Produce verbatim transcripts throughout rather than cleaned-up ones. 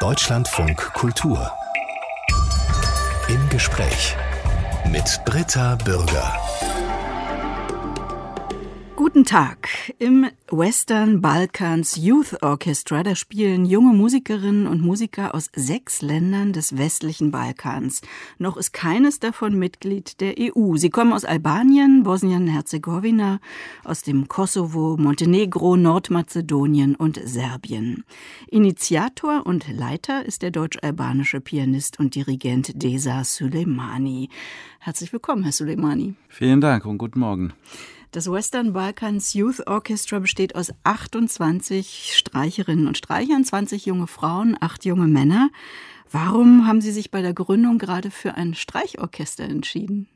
Deutschlandfunk Kultur. Im Gespräch mit Britta Bürger. Guten Tag. Im Western Balkans Youth Orchestra, da spielen junge Musikerinnen und Musiker aus sechs Ländern des westlichen Balkans. Noch ist keines davon Mitglied der E U. Sie kommen aus Albanien, Bosnien-Herzegowina, aus dem Kosovo, Montenegro, Nordmazedonien und Serbien. Initiator und Leiter ist der deutsch-albanische Pianist und Dirigent Deza Süleymani. Herzlich willkommen, Herr Süleymani. Vielen Dank und guten Morgen. Das Western Balkans Youth Orchestra besteht aus achtundzwanzig Streicherinnen und Streichern, zwanzig junge Frauen, acht junge Männer. Warum haben Sie sich bei der Gründung gerade für ein Streichorchester entschieden?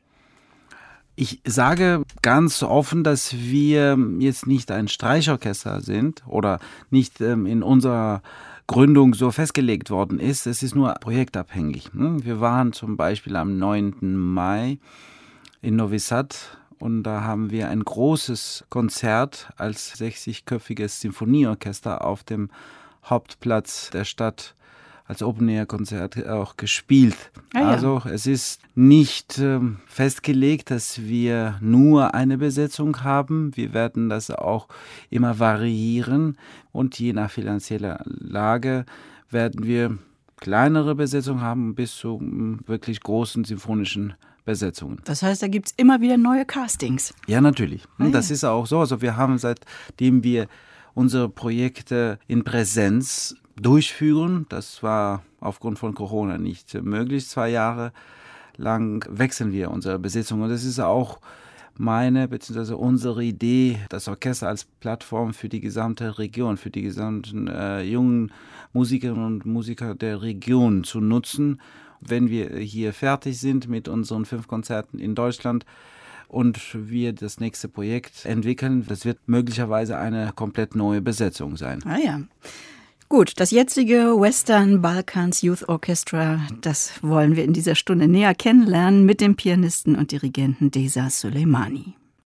Ich sage ganz offen, dass wir jetzt nicht ein Streichorchester sind oder nicht ähm, in unserer Gründung so festgelegt worden ist. Es ist nur projektabhängig. Wir waren zum Beispiel am neunten Mai in Novi Sad. Und da haben wir ein großes Konzert als sechzigköpfiges Sinfonieorchester auf dem Hauptplatz der Stadt als Open-Air-Konzert auch gespielt. Ah, ja. Also es ist nicht äh, festgelegt, dass wir nur eine Besetzung haben. Wir werden das auch immer variieren und je nach finanzieller Lage werden wir kleinere Besetzungen haben bis zu m, wirklich großen sinfonischen Besetzungen. Das heißt, da gibt es immer wieder neue Castings? Ja, natürlich. Ah, ja. Das ist auch so. Also wir haben, seitdem wir unsere Projekte in Präsenz durchführen, das war aufgrund von Corona nicht möglich, zwei Jahre lang wechseln wir unsere Besetzung. Und das ist auch meine bzw. unsere Idee, das Orchester als Plattform für die gesamte Region, für die gesamten äh, jungen Musikerinnen und Musiker der Region zu nutzen. Wenn wir hier fertig sind mit unseren fünf Konzerten in Deutschland und wir das nächste Projekt entwickeln, das wird möglicherweise eine komplett neue Besetzung sein. Ah ja. Gut, das jetzige Western Balkans Youth Orchestra, das wollen wir in dieser Stunde näher kennenlernen mit dem Pianisten und Dirigenten Deza Süleymani.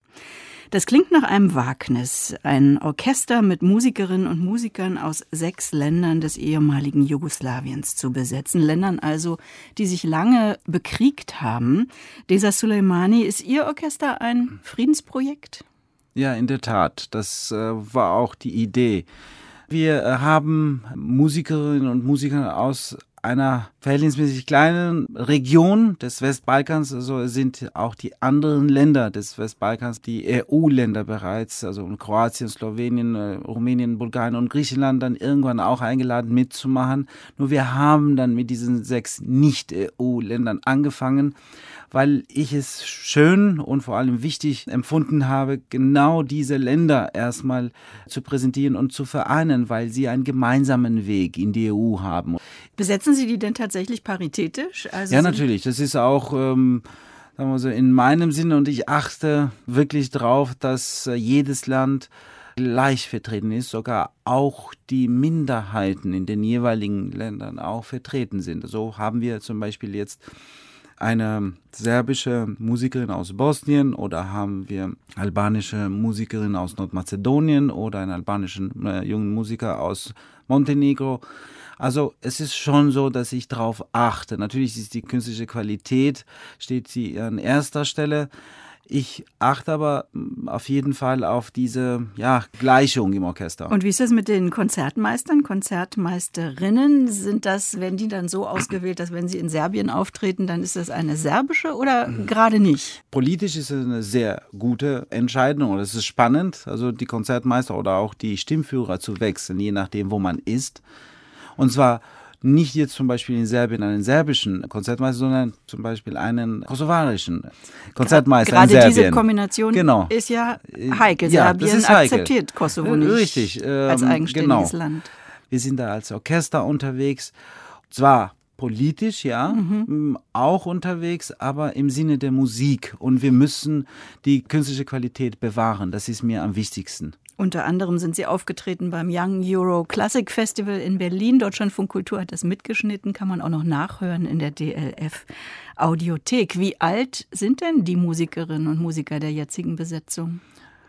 Das klingt nach einem Wagnis, ein Orchester mit Musikerinnen und Musikern aus sechs Ländern des ehemaligen Jugoslawiens zu besetzen. Ländern also, die sich lange bekriegt haben. Deza Süleymani, ist Ihr Orchester ein Friedensprojekt? Ja, in der Tat. Das äh, war auch die Idee. Wir äh, haben Musikerinnen und Musiker aus einer verhältnismäßig kleinen Region des Westbalkans, also sind auch die anderen Länder des Westbalkans, die E U-Länder bereits, also Kroatien, Slowenien, Rumänien, Bulgarien und Griechenland dann irgendwann auch eingeladen mitzumachen. Nur wir haben dann mit diesen sechs Nicht-E U-Ländern angefangen, weil ich es schön und vor allem wichtig empfunden habe, genau diese Länder erstmal zu präsentieren und zu vereinen, weil sie einen gemeinsamen Weg in die E U haben. Besetzen Sie die denn tatsächlich paritätisch? Also ja, natürlich. Das ist auch ähm, sagen wir so, in meinem Sinne und ich achte wirklich drauf, dass äh, jedes Land gleich vertreten ist, sogar auch die Minderheiten in den jeweiligen Ländern auch vertreten sind. So haben wir zum Beispiel jetzt eine serbische Musikerin aus Bosnien oder haben wir albanische Musikerin aus Nordmazedonien oder einen albanischen äh, jungen Musiker aus Montenegro. Also es ist schon so, dass ich darauf achte. Natürlich ist die künstliche Qualität, steht sie an erster Stelle. Ich achte aber auf jeden Fall auf diese ja, Gleichung im Orchester. Und wie ist das mit den Konzertmeistern, Konzertmeisterinnen? Sind das, werden die dann so ausgewählt, dass wenn sie in Serbien auftreten, dann ist das eine serbische oder gerade nicht? Politisch ist es eine sehr gute Entscheidung und es ist spannend, also die Konzertmeister oder auch die Stimmführer zu wechseln, je nachdem, wo man ist. Und zwar nicht jetzt zum Beispiel in Serbien einen serbischen Konzertmeister, sondern zum Beispiel einen kosovarischen Konzertmeister Gerade in Serbien. Diese Kombination genau. ist ja heikel. Ja, Serbien ist heikel. Akzeptiert Kosovo nicht Richtig, ähm, als eigenständiges genau. Land. Wir sind da als Orchester unterwegs, zwar politisch, ja, mhm. auch unterwegs, aber im Sinne der Musik. Und wir müssen die künstliche Qualität bewahren, das ist mir am wichtigsten. Unter anderem sind Sie aufgetreten beim Young Euro Classic Festival in Berlin. Deutschlandfunk Kultur hat das mitgeschnitten, kann man auch noch nachhören in der D L F Audiothek. Wie alt sind denn die Musikerinnen und Musiker der jetzigen Besetzung?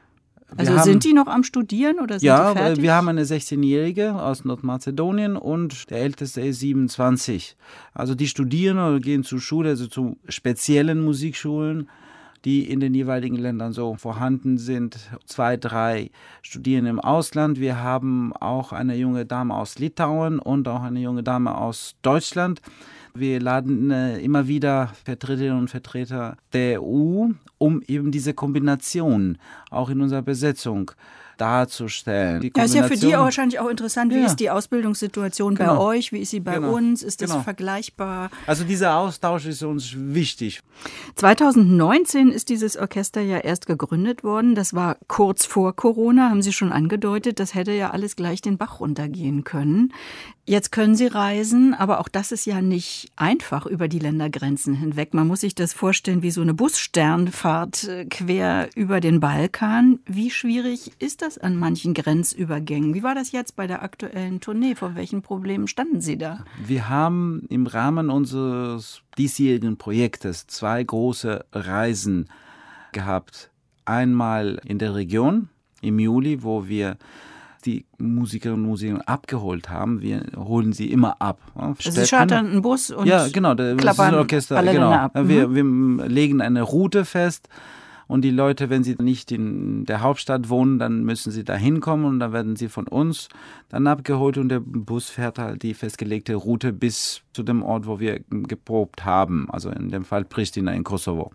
Also haben, sind die noch am Studieren oder sind ja, die fertig? Wir haben eine sechzehnjährige aus Nordmazedonien und der älteste ist siebenundzwanzig. Also die studieren oder gehen zur Schule, also zu speziellen Musikschulen, die in den jeweiligen Ländern so vorhanden sind. Zwei, drei studieren im Ausland. Wir haben auch eine junge Dame aus Litauen und auch eine junge Dame aus Deutschland. Wir laden äh, immer wieder Vertreterinnen und Vertreter der E U, um eben diese Kombination auch in unserer Besetzung darzustellen. Die ja, ist ja für die auch wahrscheinlich auch interessant. Wie ja. ist die Ausbildungssituation genau. bei euch? Wie ist sie bei genau. uns? Ist das genau. vergleichbar? Also dieser Austausch ist uns wichtig. zweitausendneunzehn ist dieses Orchester ja erst gegründet worden. Das war kurz vor Corona, haben Sie schon angedeutet. Das hätte ja alles gleich den Bach runtergehen können. Jetzt können Sie reisen, aber auch das ist ja nicht einfach über die Ländergrenzen hinweg. Man muss sich das vorstellen wie so eine Bussternfahrt quer über den Balkan. Wie schwierig ist das an manchen Grenzübergängen? Wie war das jetzt bei der aktuellen Tournee? Vor welchen Problemen standen Sie da? Wir haben im Rahmen unseres diesjährigen Projektes zwei große Reisen gehabt. Einmal in der Region im Juli, wo wir die Musikerinnen und Musiker abgeholt haben. Wir holen sie immer ab. Also Sie chartern einen Bus und ja, genau, das klappern Orchester, alle genau. Länder ab. Mhm. Wir, wir legen eine Route fest und die Leute, wenn sie nicht in der Hauptstadt wohnen, dann müssen sie da hinkommen und dann werden sie von uns dann abgeholt und der Bus fährt halt die festgelegte Route bis zu dem Ort, wo wir geprobt haben, also in dem Fall Pristina in Kosovo.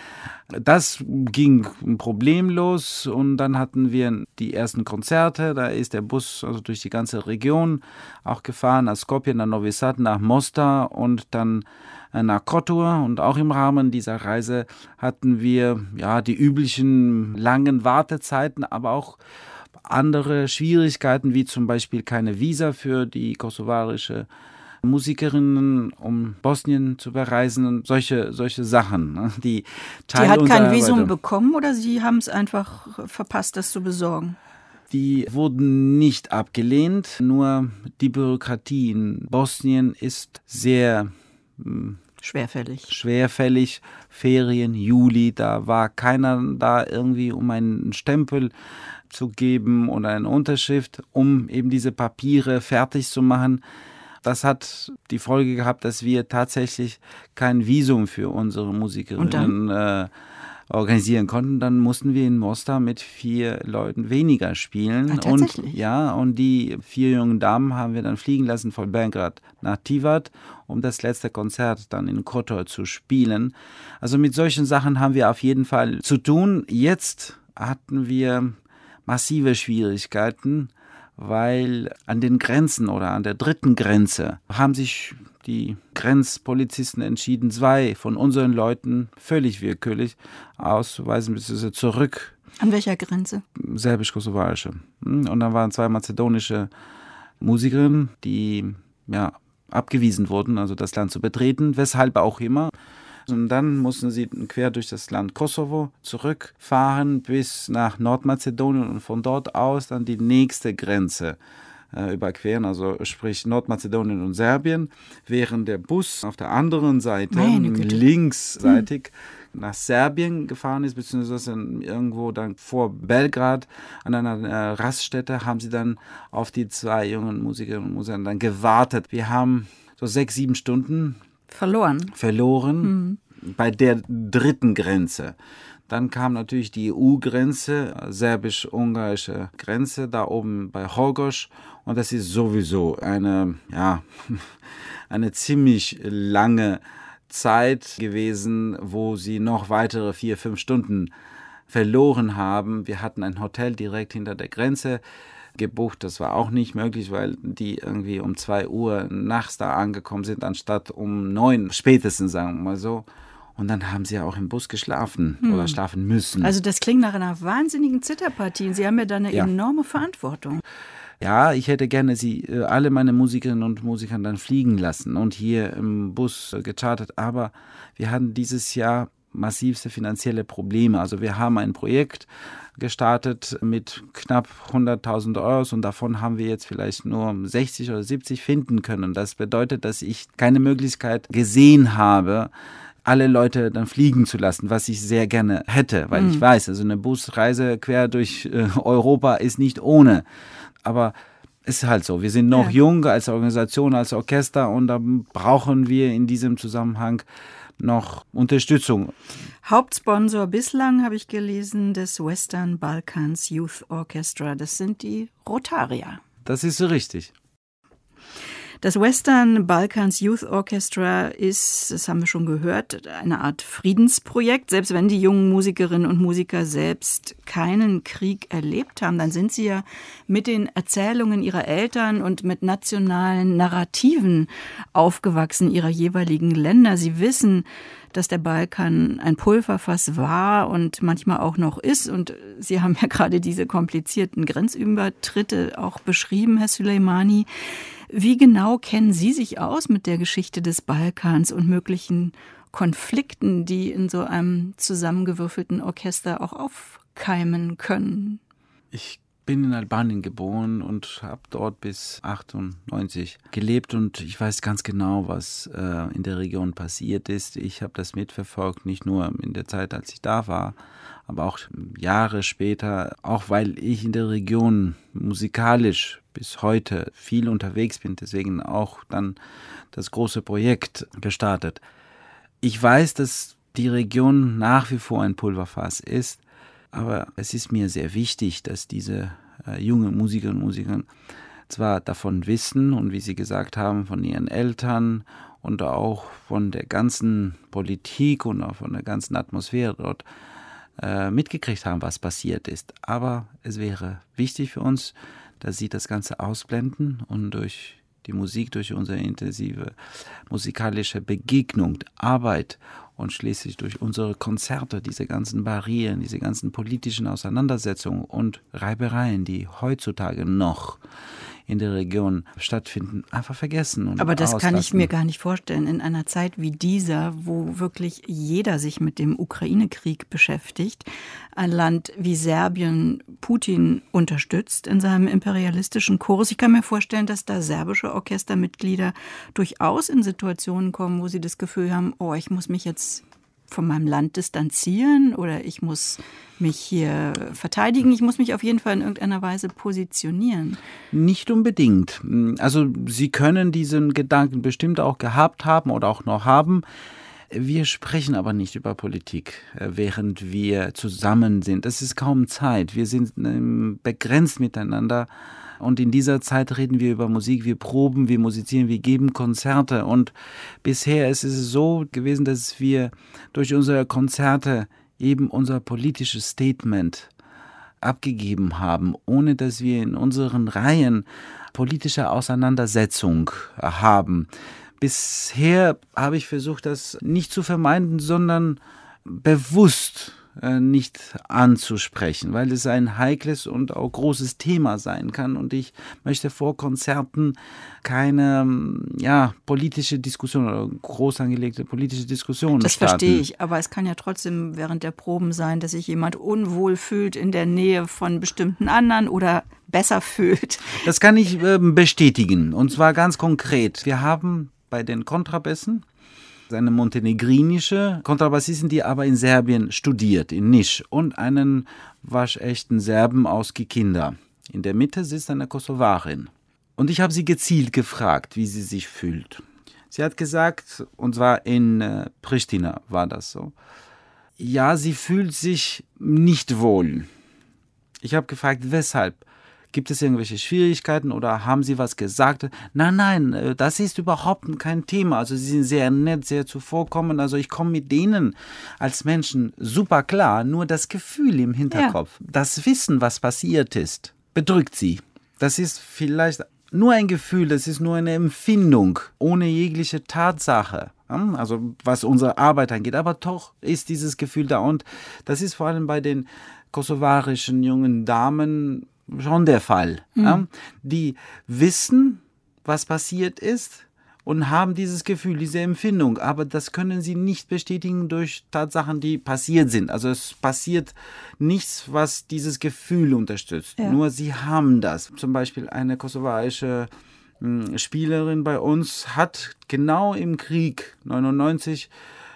Das ging problemlos und dann hatten wir die ersten Konzerte. Da ist der Bus also durch die ganze Region auch gefahren, nach Skopje, nach Novi Sad, nach Mostar und dann nach Kotor. Und auch im Rahmen dieser Reise hatten wir ja die üblichen langen Wartezeiten, aber auch andere Schwierigkeiten, wie zum Beispiel keine Visa für die kosovarische Musikerinnen, um Bosnien zu bereisen und solche, solche Sachen. Die, die hat kein Visum bekommen oder Sie haben es einfach verpasst, das zu besorgen? Die wurden nicht abgelehnt, nur die Bürokratie in Bosnien ist sehr schwerfällig. Schwerfällig. Ferien, Juli, da war keiner da irgendwie, um einen Stempel zu geben oder eine Unterschrift, um eben diese Papiere fertig zu machen. Das hat die Folge gehabt, dass wir tatsächlich kein Visum für unsere Musikerinnen äh, organisieren konnten. Dann mussten wir in Mostar mit vier Leuten weniger spielen. Ah, tatsächlich? Und, ja, und die vier jungen Damen haben wir dann fliegen lassen von Belgrad nach Tivat, um das letzte Konzert dann in Kotor zu spielen. Also mit solchen Sachen haben wir auf jeden Fall zu tun. Jetzt hatten wir massive Schwierigkeiten, weil an den Grenzen oder an der dritten Grenze haben sich die Grenzpolizisten entschieden, zwei von unseren Leuten völlig willkürlich auszuweisen bzw. zurück. An welcher Grenze? Serbisch-kosovarische. Und dann waren zwei mazedonische Musikerinnen, die ja, abgewiesen wurden, also das Land zu betreten, weshalb auch immer. Und dann mussten sie quer durch das Land Kosovo zurückfahren bis nach Nordmazedonien und von dort aus dann die nächste Grenze äh, überqueren, also sprich Nordmazedonien und Serbien, während der Bus auf der anderen Seite, linksseitig, hm. nach Serbien gefahren ist, beziehungsweise irgendwo dann vor Belgrad an einer äh, Raststätte haben sie dann auf die zwei jungen Musikerinnen und Musiker dann gewartet. Wir haben so sechs, sieben Stunden Verloren. Verloren mhm. bei der dritten Grenze. Dann kam natürlich die E U-Grenze, serbisch-ungarische Grenze, da oben bei Horgoš. Und das ist sowieso eine, ja, eine ziemlich lange Zeit gewesen, wo sie noch weitere vier, fünf Stunden verloren haben. Wir hatten ein Hotel direkt hinter der Grenze gebucht. Das war auch nicht möglich, weil die irgendwie um zwei Uhr nachts da angekommen sind, anstatt um neun, spätestens, sagen wir mal so. Und dann haben sie ja auch im Bus geschlafen hm. oder schlafen müssen. Also das klingt nach einer wahnsinnigen Zitterpartie. Sie haben ja da eine ja. enorme Verantwortung. Ja, ich hätte gerne sie, alle meine Musikerinnen und Musiker dann fliegen lassen und hier im Bus gechartert. Aber wir hatten dieses Jahr massivste finanzielle Probleme. Also wir haben ein Projekt gestartet mit knapp hunderttausend Euro und davon haben wir jetzt vielleicht nur sechzig oder siebzig finden können. Das bedeutet, dass ich keine Möglichkeit gesehen habe, alle Leute dann fliegen zu lassen, was ich sehr gerne hätte, weil mhm. ich weiß, also eine Busreise quer durch äh, Europa ist nicht ohne. Aber es ist halt so, wir sind noch ja. jung als Organisation, als Orchester und da brauchen wir in diesem Zusammenhang noch Unterstützung. Hauptsponsor bislang, habe ich gelesen, des Western Balkans Youth Orchestra, das sind die Rotarier. Das ist so richtig. Das Western Balkans Youth Orchestra ist, das haben wir schon gehört, eine Art Friedensprojekt. Selbst wenn die jungen Musikerinnen und Musiker selbst keinen Krieg erlebt haben, dann sind sie ja mit den Erzählungen ihrer Eltern und mit nationalen Narrativen aufgewachsen ihrer jeweiligen Länder. Sie wissen, dass der Balkan ein Pulverfass war und manchmal auch noch ist. Und Sie haben ja gerade diese komplizierten Grenzübertritte auch beschrieben, Herr Süleymani. Wie genau kennen Sie sich aus mit der Geschichte des Balkans und möglichen Konflikten, die in so einem zusammengewürfelten Orchester auch aufkeimen können? Ich bin in Albanien geboren und habe dort bis achtundneunzig gelebt und ich weiß ganz genau, was äh, in der Region passiert ist. Ich habe das mitverfolgt, nicht nur in der Zeit, als ich da war, aber auch Jahre später, auch weil ich in der Region musikalisch bis heute viel unterwegs bin, deswegen auch dann das große Projekt gestartet. Ich weiß, dass die Region nach wie vor ein Pulverfass ist, aber es ist mir sehr wichtig, dass diese äh, jungen Musikerinnen und Musiker zwar davon wissen und wie Sie gesagt haben, von ihren Eltern und auch von der ganzen Politik und auch von der ganzen Atmosphäre dort äh, mitgekriegt haben, was passiert ist. Aber es wäre wichtig für uns, dass sie das Ganze ausblenden und durch die Musik, durch unsere intensive musikalische Begegnung, Arbeit und schließlich durch unsere Konzerte, diese ganzen Barrieren, diese ganzen politischen Auseinandersetzungen und Reibereien, die heutzutage noch in der Region stattfinden, einfach vergessen. Und Aber das auslassen. Kann ich mir gar nicht vorstellen. In einer Zeit wie dieser, wo wirklich jeder sich mit dem Ukraine-Krieg beschäftigt, ein Land wie Serbien Putin unterstützt in seinem imperialistischen Kurs. Ich kann mir vorstellen, dass da serbische Orchestermitglieder durchaus in Situationen kommen, wo sie das Gefühl haben, oh, ich muss mich jetzt von meinem Land distanzieren oder ich muss mich hier verteidigen. Ich muss mich auf jeden Fall in irgendeiner Weise positionieren. Nicht unbedingt. Also Sie können diesen Gedanken bestimmt auch gehabt haben oder auch noch haben. Wir sprechen aber nicht über Politik, während wir zusammen sind. Es ist kaum Zeit. Wir sind begrenzt miteinander. Und in dieser Zeit reden wir über Musik, wir proben, wir musizieren, wir geben Konzerte. Und bisher ist es so gewesen, dass wir durch unsere Konzerte eben unser politisches Statement abgegeben haben, ohne dass wir in unseren Reihen politische Auseinandersetzung haben. Bisher habe ich versucht, das nicht zu vermeiden, sondern bewusst nicht anzusprechen, weil es ein heikles und auch großes Thema sein kann. Und ich möchte vor Konzerten keine ja, politische Diskussion oder groß angelegte politische Diskussion Das starten. verstehe ich, aber es kann ja trotzdem während der Proben sein, dass sich jemand unwohl fühlt in der Nähe von bestimmten anderen oder besser fühlt. Das kann ich äh, bestätigen, und zwar ganz konkret. Wir haben bei den Kontrabässen eine montenegrinische Kontrabassistin, die aber in Serbien studiert, in Niš, und einen waschechten Serben aus Kikinda. In der Mitte sitzt eine Kosovarin. Und ich habe sie gezielt gefragt, wie sie sich fühlt. Sie hat gesagt, und zwar in äh, Pristina war das so, ja, sie fühlt sich nicht wohl. Ich habe gefragt, weshalb? Gibt es irgendwelche Schwierigkeiten oder haben Sie was gesagt? Nein, nein, das ist überhaupt kein Thema. Also Sie sind sehr nett, sehr zuvorkommend. Also ich komme mit denen als Menschen super klar. Nur das Gefühl im Hinterkopf, ja. das Wissen, was passiert ist, bedrückt Sie. Das ist vielleicht nur ein Gefühl, das ist nur eine Empfindung, ohne jegliche Tatsache. Also was unsere Arbeit angeht. Aber doch ist dieses Gefühl da. Und das ist vor allem bei den kosovarischen jungen Damen schon der Fall. Mhm. Ja, die wissen, was passiert ist und haben dieses Gefühl, diese Empfindung, aber das können sie nicht bestätigen durch Tatsachen, die passiert sind. Also es passiert nichts, was dieses Gefühl unterstützt. Ja. Nur sie haben das. Zum Beispiel eine kosovarische mh, Spielerin bei uns hat genau im Krieg neunundneunzig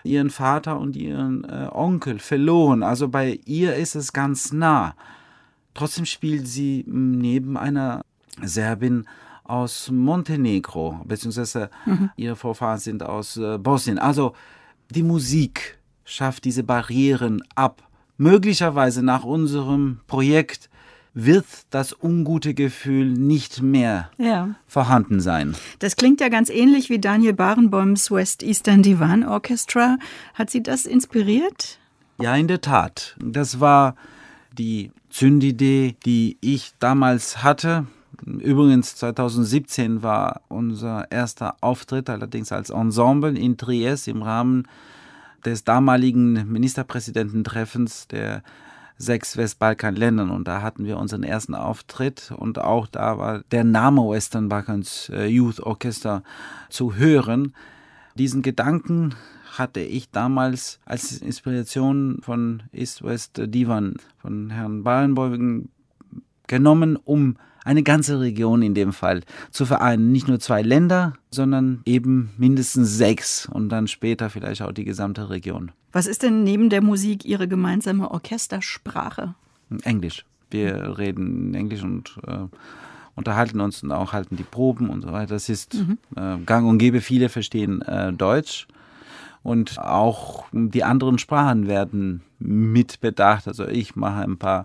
ihren Vater und ihren äh, Onkel verloren. Also bei ihr ist es ganz nah. Trotzdem spielt sie neben einer Serbin aus Montenegro, beziehungsweise mhm. ihre Vorfahren sind aus äh, Bosnien. Also die Musik schafft diese Barrieren ab. Möglicherweise nach unserem Projekt wird das ungute Gefühl nicht mehr ja. vorhanden sein. Das klingt ja ganz ähnlich wie Daniel Barenboims West Eastern Divan Orchestra. Hat Sie das inspiriert? Ja, in der Tat. Das war die Zündidee, die ich damals hatte. Übrigens zweitausendsiebzehn war unser erster Auftritt, allerdings als Ensemble in Triest im Rahmen des damaligen Ministerpräsidententreffens der sechs Westbalkanländern. Und da hatten wir unseren ersten Auftritt und auch da war der Name Western Balkans Youth Orchestra zu hören. Diesen Gedanken hatte ich damals als Inspiration von East-West Divan von Herrn Barenboim genommen, um eine ganze Region in dem Fall zu vereinen. Nicht nur zwei Länder, sondern eben mindestens sechs und dann später vielleicht auch die gesamte Region. Was ist denn neben der Musik Ihre gemeinsame Orchestersprache? Englisch. Wir reden Englisch und äh, unterhalten uns und auch halten die Proben und so weiter. Das ist mhm. äh, gang und gäbe. Viele verstehen äh, Deutsch. Und auch die anderen Sprachen werden mitbedacht. Also ich mache ein paar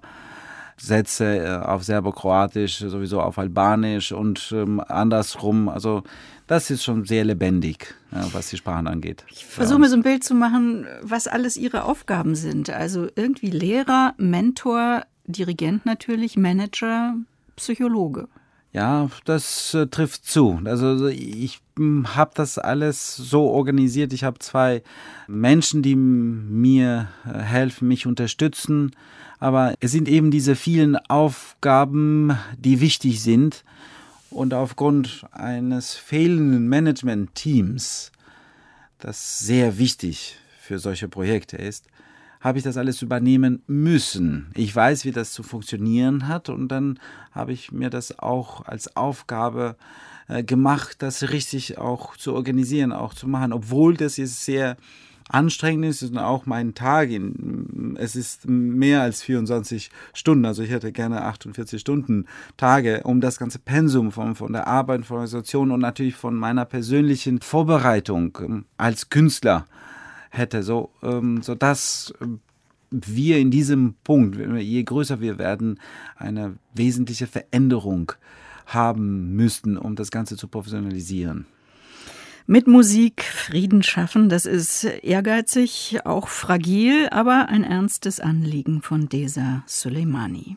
Sätze auf Serbokroatisch, sowieso auf Albanisch und ähm, andersrum. Also das ist schon sehr lebendig, ja, was die Sprachen angeht. Ich versuche mir so ein Bild zu machen, was alles Ihre Aufgaben sind. Also irgendwie Lehrer, Mentor, Dirigent natürlich, Manager, Psychologe. Ja, das äh, trifft zu. Also ich hm, habe das alles so organisiert. Ich habe zwei Menschen, die mir äh, helfen, mich unterstützen. Aber es sind eben diese vielen Aufgaben, die wichtig sind. Und aufgrund eines fehlenden Management-Teams, das sehr wichtig für solche Projekte ist, habe ich das alles übernehmen müssen. Ich weiß, wie das zu funktionieren hat und dann habe ich mir das auch als Aufgabe äh, gemacht, das richtig auch zu organisieren, auch zu machen, obwohl das jetzt sehr anstrengend ist und auch mein Tag, in, es ist mehr als vierundzwanzig Stunden, also ich hätte gerne achtundvierzig Stunden Tage, um das ganze Pensum von, von der Arbeit, von der Organisation und natürlich von meiner persönlichen Vorbereitung ähm, als Künstler hätte, so, ähm, so dass wir in diesem Punkt, je größer wir werden, eine wesentliche Veränderung haben müssten, um das Ganze zu professionalisieren. Mit Musik Frieden schaffen, das ist ehrgeizig, auch fragil, aber ein ernstes Anliegen von Deza Süleymani.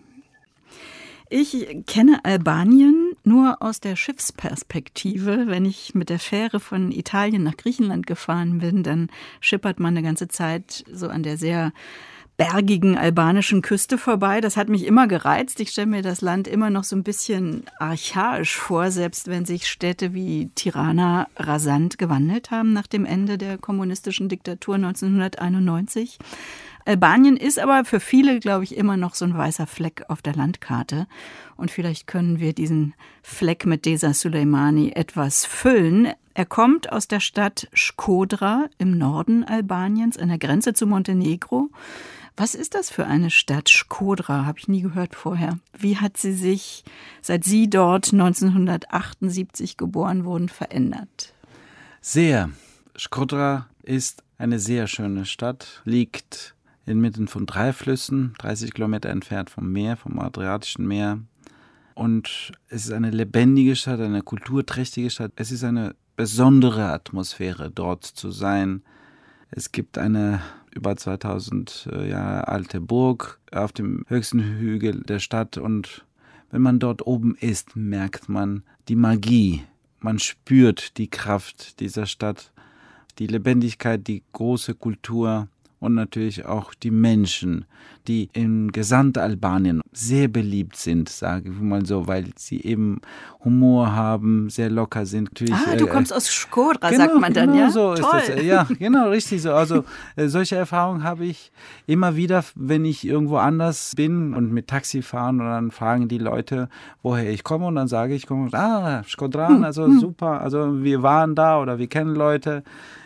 Ich kenne Albanien nur aus der Schiffsperspektive. Wenn ich mit der Fähre von Italien nach Griechenland gefahren bin, dann schippert man eine ganze Zeit so an der sehr bergigen albanischen Küste vorbei. Das hat mich immer gereizt. Ich stelle mir das Land immer noch so ein bisschen archaisch vor, selbst wenn sich Städte wie Tirana rasant gewandelt haben nach dem Ende der kommunistischen Diktatur neunzehnhunderteinundneunzig. Albanien ist aber für viele, glaube ich, immer noch so ein weißer Fleck auf der Landkarte. Und vielleicht können wir diesen Fleck mit Deza Süleymani etwas füllen. Er kommt aus der Stadt Shkodra im Norden Albaniens, an der Grenze zu Montenegro. Was ist das für eine Stadt, Shkodra? Habe ich nie gehört vorher. Wie hat sie sich, seit Sie dort neunzehnhundertachtundsiebzig geboren wurden, verändert? Sehr. Shkodra ist eine sehr schöne Stadt, liegt inmitten von drei Flüssen, dreißig Kilometer entfernt vom Meer, vom Adriatischen Meer. Und es ist eine lebendige Stadt, eine kulturträchtige Stadt. Es ist eine besondere Atmosphäre, dort zu sein. Es gibt eine über zweitausend Jahre alte Burg auf dem höchsten Hügel der Stadt. Und wenn man dort oben ist, merkt man die Magie. Man spürt die Kraft dieser Stadt, die Lebendigkeit, die große Kultur. Und natürlich auch die Menschen, die in Gesamtalbanien sehr beliebt sind, sage ich mal so, weil sie eben Humor haben, sehr locker sind. Natürlich, ah, du kommst äh, aus Shkodra, genau, sagt man dann, genau ja? So Toll. Ist das. Ja, genau, richtig so. Also äh, solche Erfahrungen habe ich immer wieder, wenn ich irgendwo anders bin und mit Taxi fahren und dann fragen die Leute, woher ich komme und dann sage ich, komme, ah, Shkodran, also hm. super, also wir waren da oder wir kennen Leute.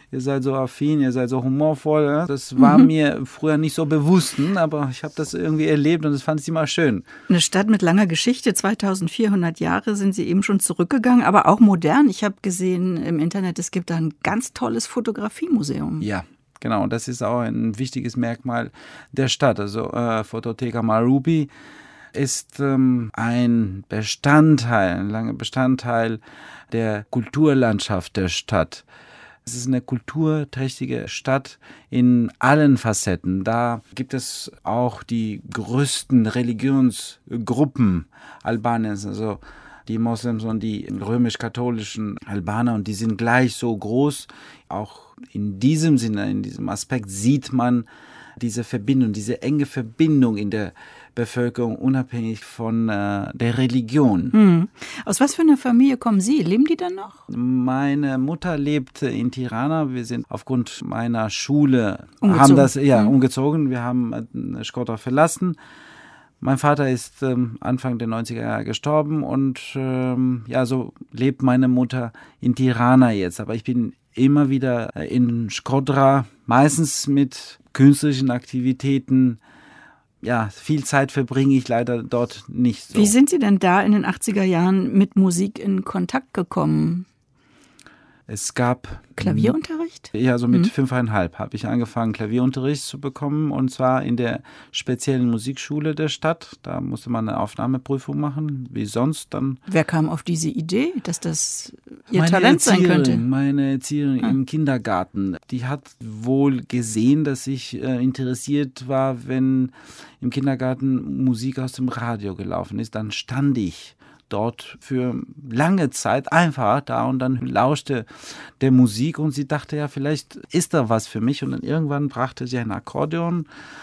ihr seid so affin, ihr seid so humorvoll. Das war mhm. mir früher nicht so bewusst, aber ich habe das irgendwie erlebt und das fand ich immer schön. Eine Stadt mit langer Geschichte, zweitausendvierhundert Jahre sind Sie eben schon zurückgegangen, aber auch modern. Ich habe gesehen im Internet, es gibt da ein ganz tolles Fotografiemuseum. Ja. Genau, und das ist auch ein wichtiges Merkmal der Stadt. Also äh, Fototeca Marubi ist ähm, ein Bestandteil, ein langer Bestandteil der Kulturlandschaft der Stadt. Es ist eine kulturträchtige Stadt in allen Facetten. Da gibt es auch die größten Religionsgruppen Albaniens, also die Moslems und die römisch-katholischen Albaner, und die sind gleich so groß. Auch in diesem Sinne, in diesem Aspekt sieht man diese Verbindung, diese enge Verbindung in der Bevölkerung, unabhängig von äh, der Religion. Hm. Aus was für einer Familie kommen Sie? Leben die denn noch? Meine Mutter lebt in Tirana. Wir sind aufgrund meiner Schule umgezogen. haben das ja hm. umgezogen. Wir haben Škoda verlassen. Mein Vater ist ähm, Anfang der neunziger Jahre gestorben und ähm, ja, so lebt meine Mutter in Tirana jetzt. Aber ich bin immer wieder in Škodra, meistens mit künstlerischen Aktivitäten. Ja, viel Zeit verbringe ich leider dort nicht so. Wie sind Sie denn da in den achtziger Jahren mit Musik in Kontakt gekommen? Es gab Klavierunterricht? Ja, so mit mhm. fünfeinhalb habe ich angefangen, Klavierunterricht zu bekommen, und zwar in der speziellen Musikschule der Stadt. Da musste man eine Aufnahmeprüfung machen, wie sonst dann. Wer kam auf diese Idee, dass das Ihr meine Talent sein könnte? Meine Erzieherin ah. im Kindergarten, die hat wohl gesehen, dass ich äh, interessiert war, wenn im Kindergarten Musik aus dem Radio gelaufen ist. Dann stand ich dort für lange Zeit einfach da und dann lauschte der Musik und sie dachte, ja, vielleicht ist da was für mich, und dann irgendwann brachte sie ein Akkordeon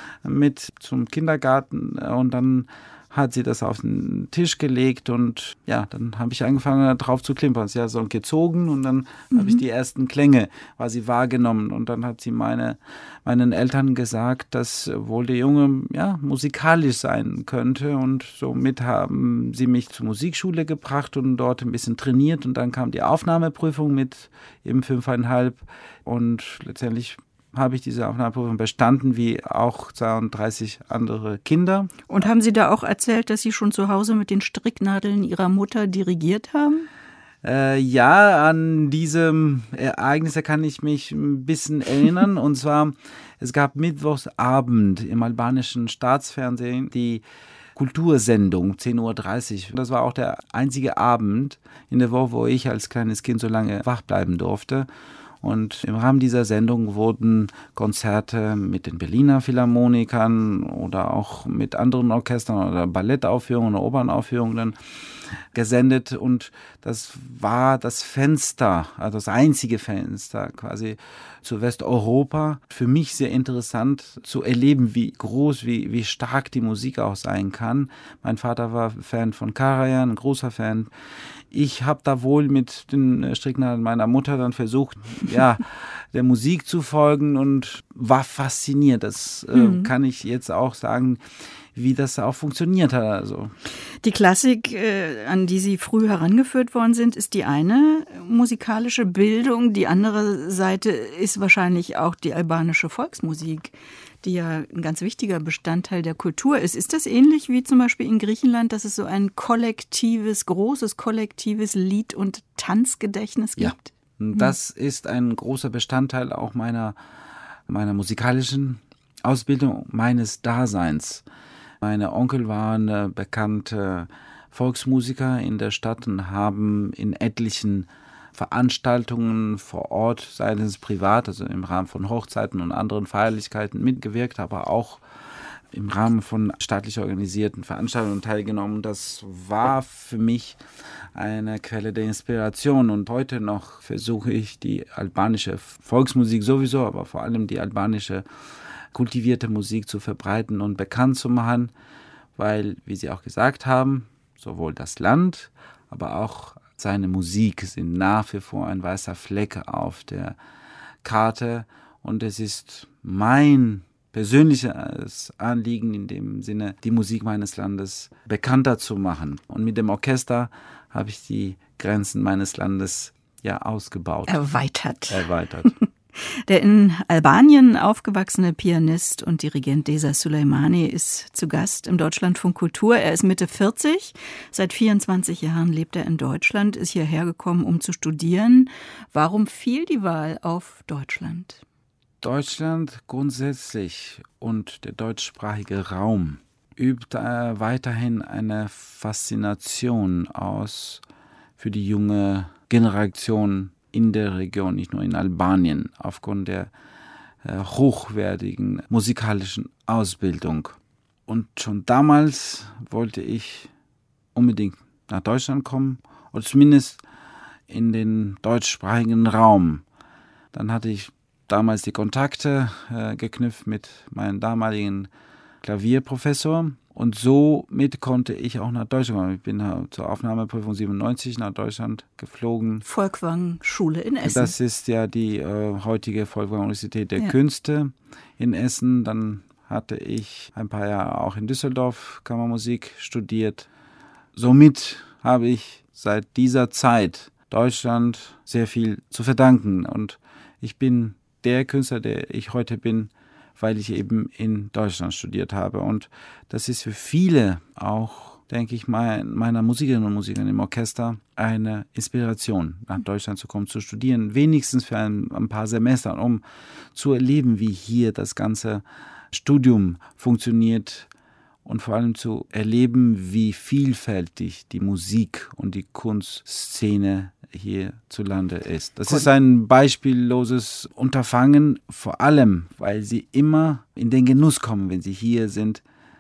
mit zum Kindergarten und dann hat sie das auf den Tisch gelegt und ja, dann habe ich angefangen drauf zu klimpern. Sie hat so gezogen und dann mhm. habe ich die ersten Klänge quasi wahrgenommen, und dann hat sie meine, meinen Eltern gesagt, dass wohl der Junge ja musikalisch sein könnte, und somit haben sie mich zur Musikschule gebracht und dort ein bisschen trainiert, und dann kam die Aufnahmeprüfung mit eben fünfeinhalb und letztendlich habe ich diese Aufnahmeprüfung bestanden, wie auch zweiunddreißig andere Kinder. Und haben Sie da auch erzählt, dass Sie schon zu Hause mit den Stricknadeln Ihrer Mutter dirigiert haben? Äh, ja, an diesem Ereignis kann ich mich ein bisschen erinnern. Und zwar, es gab Mittwochsabend im albanischen Staatsfernsehen die Kultursendung, zehn Uhr dreißig. Das war auch der einzige Abend in der Woche, wo ich als kleines Kind so lange wach bleiben durfte. Und im Rahmen dieser Sendung wurden Konzerte mit den Berliner Philharmonikern oder auch mit anderen Orchestern oder Ballettaufführungen oder Opernaufführungen gesendet. Und das war das Fenster, also das einzige Fenster quasi zu Westeuropa. Für mich sehr interessant zu erleben, wie groß, wie, wie stark die Musik auch sein kann. Mein Vater war Fan von Karajan, ein großer Fan. Ich habe da wohl mit den Stricknadeln meiner Mutter dann versucht, ja, der Musik zu folgen und war fasziniert. Das äh, mhm. kann ich jetzt auch sagen, wie das auch funktioniert hat. Also. Die Klassik, äh, an die Sie früh herangeführt worden sind, ist die eine musikalische Bildung. Die andere Seite ist wahrscheinlich auch die albanische Volksmusik, die ja ein ganz wichtiger Bestandteil der Kultur ist. Ist das ähnlich wie zum Beispiel in Griechenland, dass es so ein kollektives, großes kollektives Lied- und Tanzgedächtnis gibt? Ja, das mhm. ist ein großer Bestandteil auch meiner, meiner musikalischen Ausbildung, meines Daseins. Meine Onkel waren äh, bekannte Volksmusiker in der Stadt und haben in etlichen Veranstaltungen vor Ort, sei es privat, also im Rahmen von Hochzeiten und anderen Feierlichkeiten mitgewirkt, aber auch im Rahmen von staatlich organisierten Veranstaltungen teilgenommen. Das war für mich eine Quelle der Inspiration, und heute noch versuche ich die albanische Volksmusik sowieso, aber vor allem die albanische kultivierte Musik zu verbreiten und bekannt zu machen, weil, wie Sie auch gesagt haben, sowohl das Land, aber auch seine Musik sind nach wie vor ein weißer Fleck auf der Karte, und es ist mein persönliches Anliegen in dem Sinne, die Musik meines Landes bekannter zu machen. Und mit dem Orchester habe ich die Grenzen meines Landes ja ausgebaut. Erweitert. Erweitert. Der in Albanien aufgewachsene Pianist und Dirigent Deza Süleymani ist zu Gast im Deutschlandfunk Kultur. Er ist Mitte vierzig. Seit vierundzwanzig Jahren lebt er in Deutschland, ist hierher gekommen, um zu studieren. Warum fiel die Wahl auf Deutschland? Deutschland grundsätzlich und der deutschsprachige Raum übt äh, weiterhin eine Faszination aus für die junge Generation in der Region, nicht nur in Albanien, aufgrund der äh, hochwertigen musikalischen Ausbildung. Und schon damals wollte ich unbedingt nach Deutschland kommen, oder zumindest in den deutschsprachigen Raum. Dann hatte ich damals die Kontakte äh, geknüpft mit meinem damaligen Klavierprofessor. Und somit konnte ich auch nach Deutschland kommen. Ich bin zur Aufnahmeprüfung siebenundneunzig nach Deutschland geflogen. Folkwang-Schule in Essen. Das ist ja die äh, heutige Folkwang-Universität der ja. Künste in Essen. Dann hatte ich ein paar Jahre auch in Düsseldorf Kammermusik studiert. Somit habe ich seit dieser Zeit Deutschland sehr viel zu verdanken. Und ich bin der Künstler, der ich heute bin, weil ich eben in Deutschland studiert habe. Und das ist für viele auch, denke ich mal, meiner Musikerinnen und Musiker im Orchester eine Inspiration, nach Deutschland zu kommen, zu studieren, wenigstens für ein, ein paar Semester, um zu erleben, wie hier das ganze Studium funktioniert und vor allem zu erleben, wie vielfältig die Musik und die Kunstszene hierzulande ist. Das ist ein beispielloses Unterfangen, vor allem, weil sie immer in den Genuss kommen, wenn sie hier sind,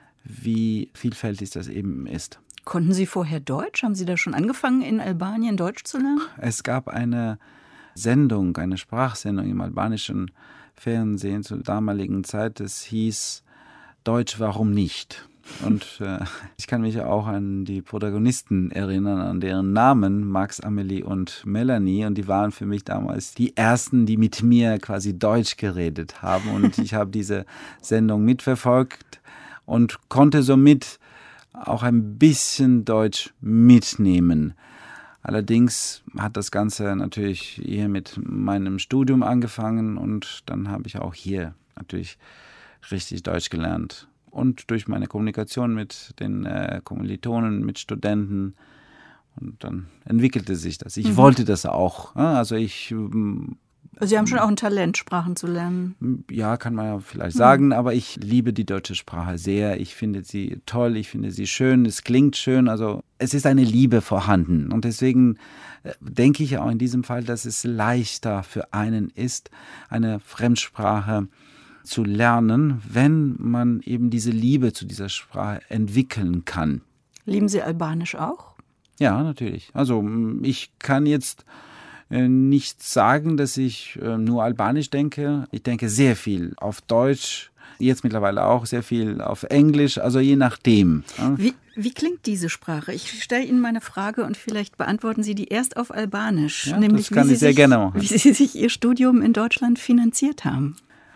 wie vielfältig das eben ist. Konnten Sie vorher Deutsch? Haben Sie da schon angefangen, in Albanien Deutsch zu lernen? Es gab eine Sendung, eine Sprachsendung im albanischen Fernsehen zur damaligen Zeit. Es hieß Deutsch, warum nicht? Und äh, ich kann mich auch an die Protagonisten erinnern, an deren Namen, Max, Amelie und Melanie. Und die waren für mich damals die Ersten, die mit mir quasi Deutsch geredet haben. Und ich habe diese Sendung mitverfolgt und konnte somit auch ein bisschen Deutsch mitnehmen. Allerdings hat das Ganze natürlich hier mit meinem Studium angefangen und dann habe ich auch hier natürlich richtig Deutsch gelernt. Und durch meine Kommunikation mit den äh, Kommilitonen, mit Studenten. Und dann entwickelte sich das. Ich mhm. wollte das auch. Also ich... Also Sie haben schon auch ein Talent, Sprachen zu lernen. Ja, kann man ja vielleicht mhm. sagen. Aber ich liebe die deutsche Sprache sehr. Ich finde sie toll, ich finde sie schön. Es klingt schön. Also es ist eine Liebe vorhanden. Und deswegen denke ich auch in diesem Fall, dass es leichter für einen ist, eine Fremdsprache zu lernen, wenn man eben diese Liebe zu dieser Sprache entwickeln kann. Lieben Sie Albanisch auch? Ja, natürlich. Also ich kann jetzt äh, nicht sagen, dass ich äh, nur Albanisch denke. Ich denke sehr viel auf Deutsch, jetzt mittlerweile auch sehr viel auf Englisch, also je nachdem. Ja. Wie, wie klingt diese Sprache? Ich stelle Ihnen meine Frage und vielleicht beantworten Sie die erst auf Albanisch. Ja, nämlich, das kann wie ich sehr sich, gerne machen. Wie Sie sich Ihr Studium in Deutschland finanziert haben.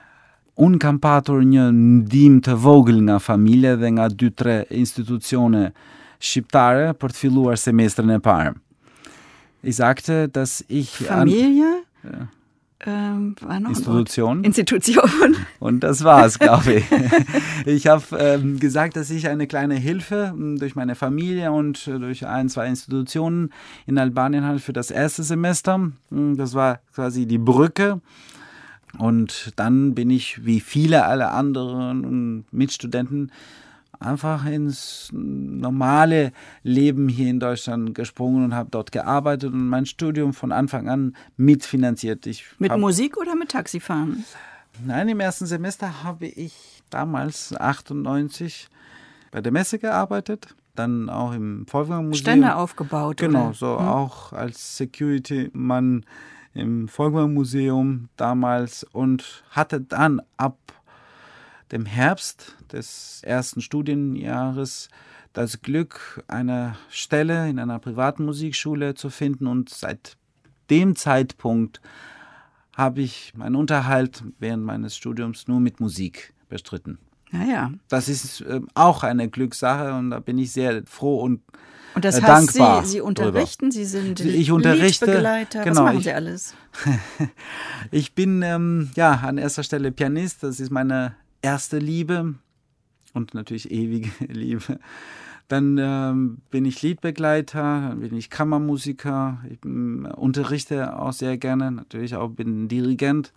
Unë kam patur një ndihmë të vogël nga familja dhe nga dy tre institucione shqiptare për të filluar semestrin e parë. Ich sagte, dass ich Familie, an, ähm, war noch Institution. Institution. Und das war's, glaube ich. Ich habe ähm, gesagt, dass ich eine kleine Hilfe durch meine Familie und durch ein, zwei Institutionen in Albanien hatte für das erste Semester. Das war quasi die Brücke. Und dann bin ich, wie viele alle anderen Mitstudenten, einfach ins normale Leben hier in Deutschland gesprungen und habe dort gearbeitet und mein Studium von Anfang an mitfinanziert. Ich mit hab, Musik oder mit Taxifahren? Nein, im ersten Semester habe ich damals, achtundneunzig, bei der Messe gearbeitet. Dann auch im Folkwang-Museum. Stände aufgebaut, Genau, oder? so hm. auch als Security-Mann im Folkwang-Museum damals und hatte dann ab dem Herbst des ersten Studienjahres das Glück, eine Stelle in einer privaten Musikschule zu finden und seit dem Zeitpunkt habe ich meinen Unterhalt während meines Studiums nur mit Musik bestritten. Ja, ja. Das ist äh, auch eine Glückssache und da bin ich sehr froh und Und das äh, heißt, dankbar. Sie, Sie unterrichten, drüber. Sie sind ich unterrichte, Liedbegleiter, genau, was machen ich, Sie alles? Ich bin ähm, ja an erster Stelle Pianist, das ist meine erste Liebe und natürlich ewige Liebe. Dann ähm, bin ich Liedbegleiter, dann bin ich Kammermusiker, ich bin, äh, unterrichte auch sehr gerne, natürlich auch bin Dirigent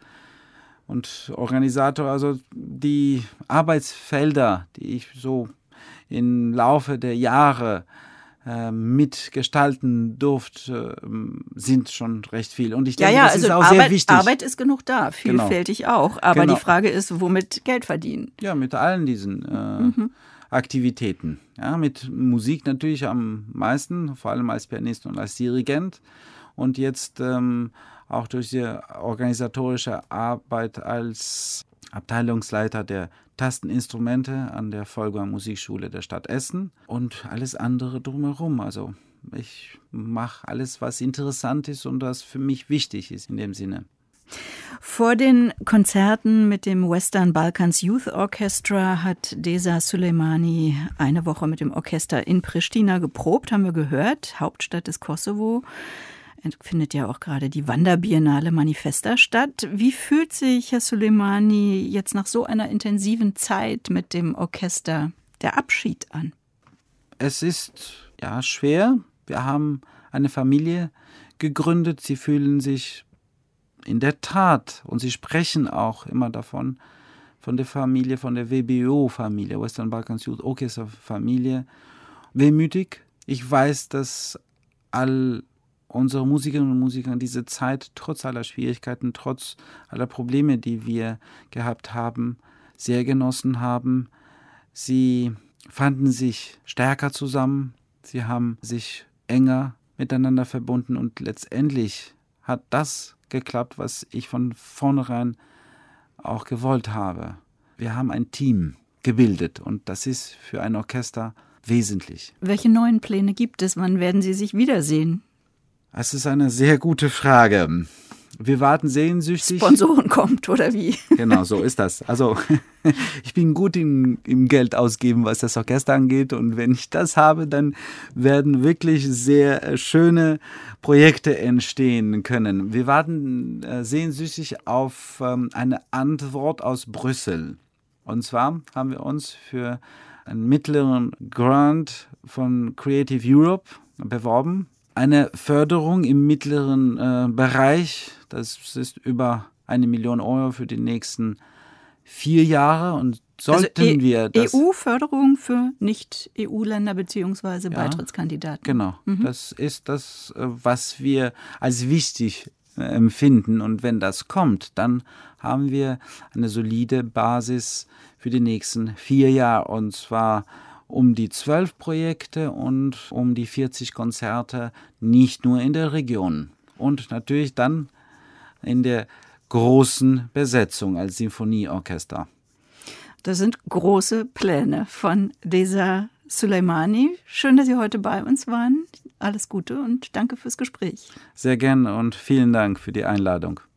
und Organisator. Also die Arbeitsfelder, die ich so im Laufe der Jahre äh, mitgestalten durfte, äh, sind schon recht viel. Und ich denke, ja, ja, das also ist auch Arbeit, sehr wichtig. Arbeit ist genug da, vielfältig genau. auch. Aber genau. die Frage ist, womit Geld verdienen? Ja, mit allen diesen äh, mhm. Aktivitäten. Ja, mit Musik natürlich am meisten, vor allem als Pianist und als Dirigent. Und jetzt ähm, auch durch die organisatorische Arbeit als Abteilungsleiter der Tasteninstrumente an der Folger Musikschule der Stadt Essen und alles andere drumherum. Also ich mache alles, was interessant ist und was für mich wichtig ist in dem Sinne. Vor den Konzerten mit dem Western Balkans Youth Orchestra hat Deza Süleymani eine Woche mit dem Orchester in Pristina geprobt, haben wir gehört, Hauptstadt des Kosovo. Findet ja auch gerade die Wanderbiennale Manifesta statt. Wie fühlt sich Herr Süleymani jetzt nach so einer intensiven Zeit mit dem Orchester der Abschied an? Es ist ja schwer. Wir haben eine Familie gegründet. Sie fühlen sich in der Tat, und Sie sprechen auch immer davon, von der Familie, von der W B O-Familie, Western Balkans Youth Orchestra Familie, wehmütig. Ich weiß, dass all unsere Musikerinnen und Musiker diese Zeit trotz aller Schwierigkeiten, trotz aller Probleme, die wir gehabt haben, sehr genossen haben. Sie fanden sich stärker zusammen, sie haben sich enger miteinander verbunden und letztendlich hat das geklappt, was ich von vornherein auch gewollt habe. Wir haben ein Team gebildet und das ist für ein Orchester wesentlich. Welche neuen Pläne gibt es? Wann werden Sie sich wiedersehen? Das ist eine sehr gute Frage. Wir warten sehnsüchtig. Sponsoren kommt, oder wie? Genau, so ist das. Also ich bin gut im, im Geld ausgeben, was das Orchester angeht. Und wenn ich das habe, dann werden wirklich sehr schöne Projekte entstehen können. Wir warten äh, sehnsüchtig auf ähm, eine Antwort aus Brüssel. Und zwar haben wir uns für einen mittleren Grant von Creative Europe beworben. Eine Förderung im mittleren äh, Bereich, das ist über eine Million Euro für die nächsten vier Jahre. Und sollten also e- wir das... E U-Förderung für Nicht-E U-Länder bzw. Ja, Beitrittskandidaten. Genau, mhm. das ist das, was wir als wichtig empfinden. Und wenn das kommt, dann haben wir eine solide Basis für die nächsten vier Jahre. Und zwar um die zwölf Projekte und um die vierzig Konzerte, nicht nur in der Region. Und natürlich dann in der großen Besetzung als Sinfonieorchester. Das sind große Pläne von Deza Süleymani. Schön, dass Sie heute bei uns waren. Alles Gute und danke fürs Gespräch. Sehr gerne und vielen Dank für die Einladung.